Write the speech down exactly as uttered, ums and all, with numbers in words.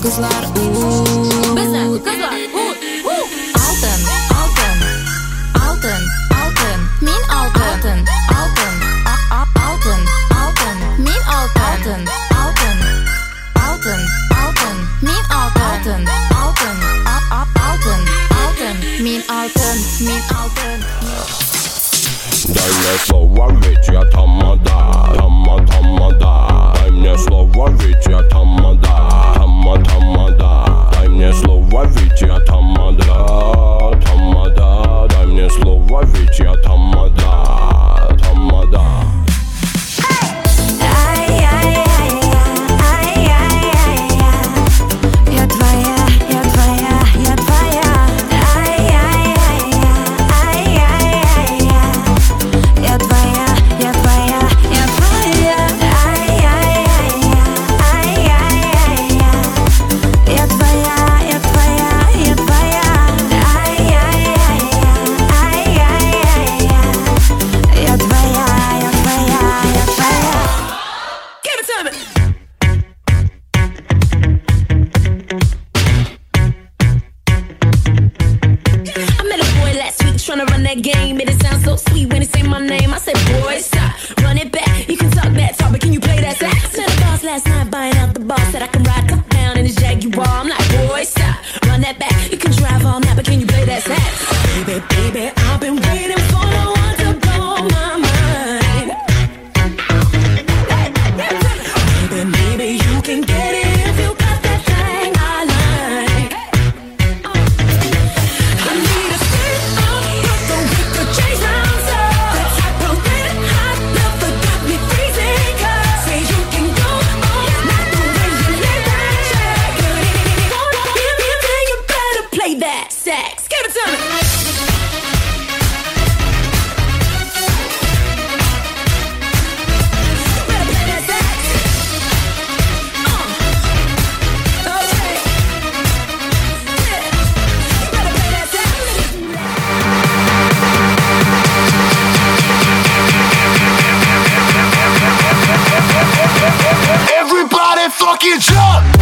kızlar uuu. Bizden kızlar uuu uuu. Altın, altın, altın, altın, min altın, altın, altın, altın, altın, min altın, altın, altın, altın, min altın, altın, altın, altın, min altın, min altın. Дай мне слово, ведь я тамада, тама тамада. Дай мне слово, ведь я тамада, тама тамада. Дай мне слово, ведь я тамада, тамада. Дай мне слово, ведь я тамада, тамада. Tryna run that game, it sounds so sweet when he say my name. I said, boy, stop, run it back. You can talk that talk, but can you play that sax? Met a boss last night, buying out the boss. Said I can ride top down in his Jaguar. I'm like, boy, stop, run that back. You can drive all night, but can you play that sax? Baby, baby, I've been waiting for no one to blow my mind. Baby, maybe you can get it if you got that thing I like. I need a stick up, with the chase rounds up. The type of red hot love that got me freezing. Cause say you can go all night the way you lay that track. Give me a thing, you better play that sax. Give it to me. Everybody fucking jump!